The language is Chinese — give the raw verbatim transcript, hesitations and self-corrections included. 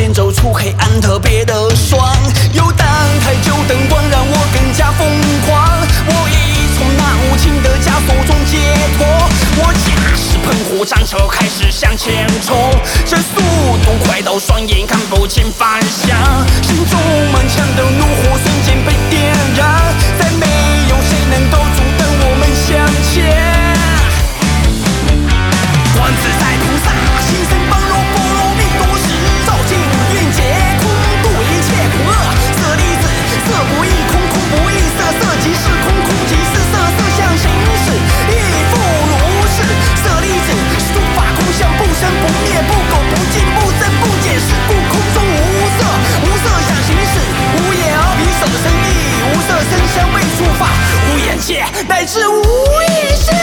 间走出黑暗特别的爽。游荡太久灯光让我更加疯狂，我已从那无情的枷锁中解脱。我驾驶喷火战车开始向前冲，这速度快到双眼看不清方向，心中满腔的怒火瞬间被点燃，再没有谁能够阻挡我们向前。观自在菩萨，心生般若波罗蜜多时，照见五蕴皆空，度一切苦厄。舍利子，色不异空，空不异色，色即是空，空即是色，色相行识，亦复如是。舍利子，诸法空相，不生不灭，不垢不净，不增不减，是故空中无色。无色相行识，无眼而鼻舌身意，无色声香味触法，无眼界乃至无意识。